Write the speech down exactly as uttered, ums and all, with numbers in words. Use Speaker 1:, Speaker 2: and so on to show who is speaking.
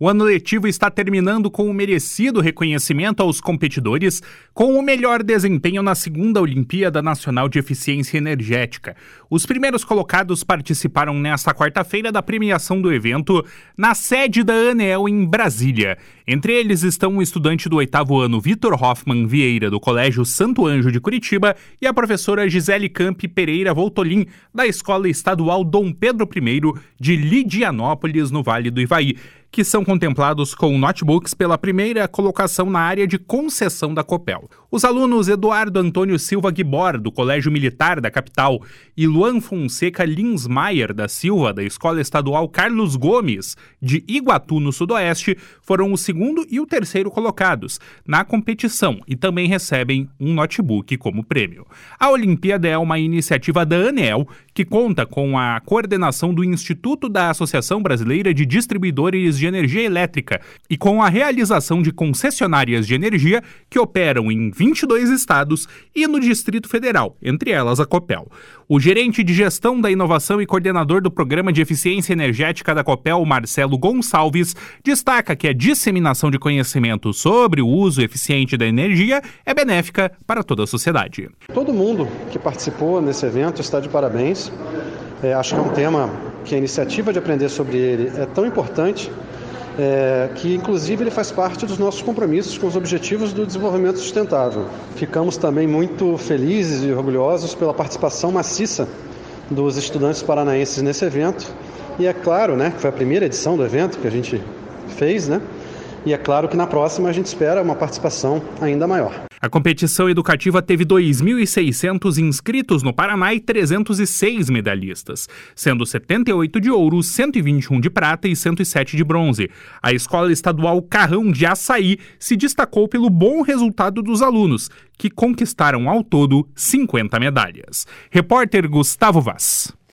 Speaker 1: O ano letivo está terminando com um merecido reconhecimento aos competidores com o melhor desempenho na segunda Olimpíada Nacional de Eficiência Energética. Os primeiros colocados participaram nesta quarta-feira da premiação do evento na sede da ANEEL em Brasília. Entre eles estão o estudante do oitavo ano Vitor Hoffman Vieira, do Colégio Santo Anjo de Curitiba, e a professora Gisele Campi Pereira Voltolin, da Escola Estadual Dom Pedro I de Lidianópolis, no Vale do Ivaí, que são contemplados com notebooks pela primeira colocação na área de concessão da Copel. Os alunos Eduardo Antônio Silva Guibor, do Colégio Militar da capital, e Luan Fonseca Linsmaier da Silva, da Escola Estadual Carlos Gomes, de Iguatu, no Sudoeste, foram o segundo e o terceiro colocados na competição e também recebem um notebook como prêmio. A Olimpíada é uma iniciativa da ANEEL, que conta com a coordenação do Instituto da Associação Brasileira de Distribuidores de Energia Elétrica e com a realização de concessionárias de energia que operam em vinte e dois estados e no Distrito Federal, entre elas a Copel. O gerente de gestão da inovação e coordenador do Programa de Eficiência Energética da Copel, Marcelo Gonçalves, destaca que a disseminação de conhecimento sobre o uso eficiente da energia é benéfica para toda a sociedade.
Speaker 2: Todo mundo que participou nesse evento está de parabéns. É, acho que é um tema que a iniciativa de aprender sobre ele é tão importante é, que, inclusive, ele faz parte dos nossos compromissos com os objetivos do desenvolvimento sustentável. Ficamos também muito felizes e orgulhosos pela participação maciça dos estudantes paranaenses nesse evento. E é claro, né, que foi a primeira edição do evento que a gente fez, né? E é claro que na próxima a gente espera uma participação ainda maior.
Speaker 1: A competição educativa teve dois mil e seiscentos inscritos no Paraná e trezentos e seis medalhistas, sendo setenta e oito de ouro, cento e vinte e um de prata e cento e sete de bronze. A Escola Estadual Carrão de Açaí se destacou pelo bom resultado dos alunos, que conquistaram ao todo cinquenta medalhas. Repórter Gustavo Vaz.